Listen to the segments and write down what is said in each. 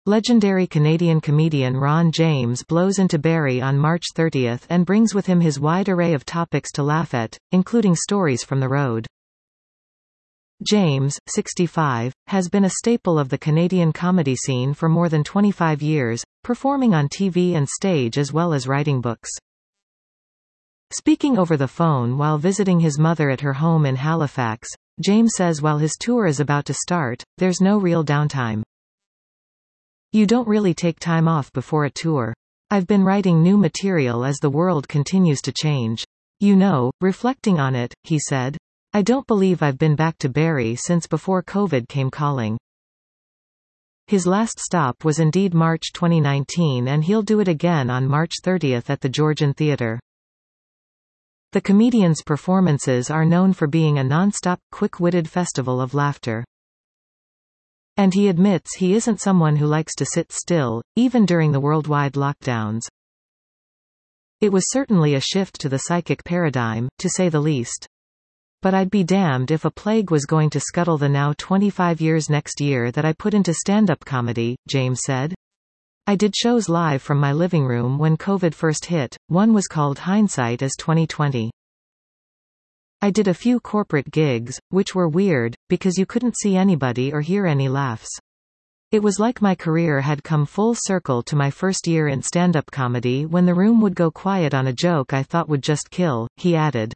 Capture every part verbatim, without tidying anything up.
Legendary Canadian comedian Ron James blows into Barrie on March thirtieth and brings with him his wide array of topics to laugh at, including stories from the road. James, sixty-five, has been a staple of the Canadian comedy scene for more than twenty-five years, performing on T V and stage as well as writing books. Speaking over the phone while visiting his mother at her home in Halifax, James says while his tour is about to start, there's no real downtime. You don't really take time off before a tour. I've been writing new material as the world continues to change. You know, reflecting on it, he said. I don't believe I've been back to Barrie since before COVID came calling. His last stop was indeed March twenty nineteen, and he'll do it again on March thirtieth at the Georgian Theatre. The comedian's performances are known for being a non-stop, quick-witted festival of laughter. And he admits he isn't someone who likes to sit still, even during the worldwide lockdowns. It was certainly a shift to the psychic paradigm, to say the least. But I'd be damned if a plague was going to scuttle the now twenty-five years next year that I put into stand-up comedy, James said. I did shows live from my living room when COVID first hit. One was called Hindsight is twenty twenty. I did a few corporate gigs, which were weird, because you couldn't see anybody or hear any laughs. It was like my career had come full circle to my first year in stand-up comedy when the room would go quiet on a joke I thought would just kill, he added.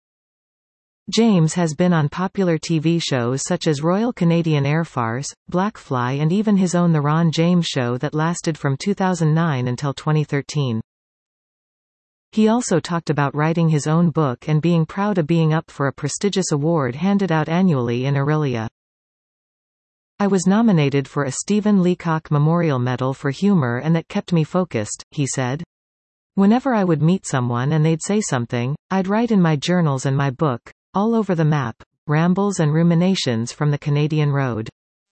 James has been on popular T V shows such as Royal Canadian Air Farce, Blackfly, and even his own The Ron James Show that lasted from two thousand nine until twenty thirteen. He also talked about writing his own book and being proud of being up for a prestigious award handed out annually in Orillia. I was nominated for a Stephen Leacock Memorial Medal for humor, and that kept me focused, he said. Whenever I would meet someone and they'd say something, I'd write in my journals and my book, All Over the Map, Rambles and Ruminations from the Canadian Road.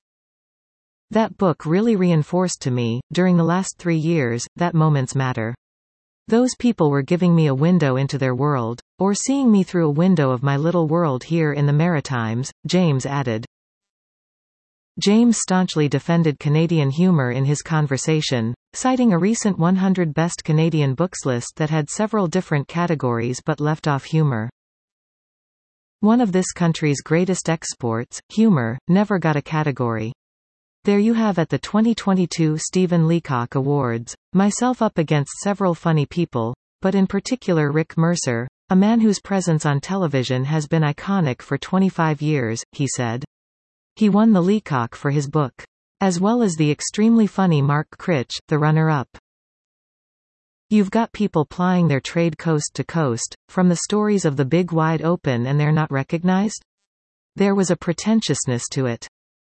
That book really reinforced to me, during the last three years, that moments matter. Those people were giving me a window into their world, or seeing me through a window of my little world here in the Maritimes, James added. James staunchly defended Canadian humor in his conversation, citing a recent one hundred Best Canadian Books list that had several different categories but left off humor. One of this country's greatest exports, humor, never got a category. There you have at the twenty twenty-two Stephen Leacock Awards, myself up against several funny people, but in particular Rick Mercer, a man whose presence on television has been iconic for twenty-five years, he said. He won the Leacock for his book. As well as the extremely funny Mark Critch, the runner-up. You've got people plying their trade coast to coast, from the stories of the big wide open and they're not recognized? There was a pretentiousness to it.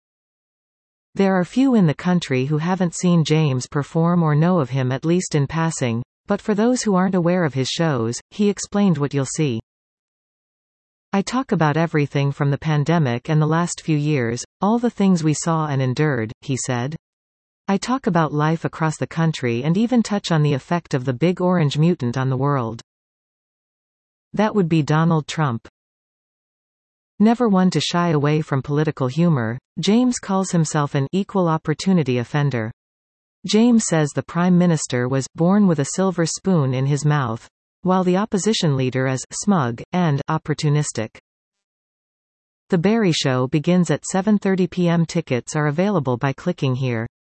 There are few in the country who haven't seen James perform or know of him at least in passing, but for those who aren't aware of his shows, he explained what you'll see. I talk about everything from the pandemic and the last few years, all the things we saw and endured, he said. I talk about life across the country and even touch on the effect of the big orange mutant on the world. That would be Donald Trump. Never one to shy away from political humor, James calls himself an equal opportunity offender. James says the Prime Minister was born with a silver spoon in his mouth, while the opposition leader is smug and opportunistic. The Barrie Show begins at seven thirty p m Tickets are available by clicking here.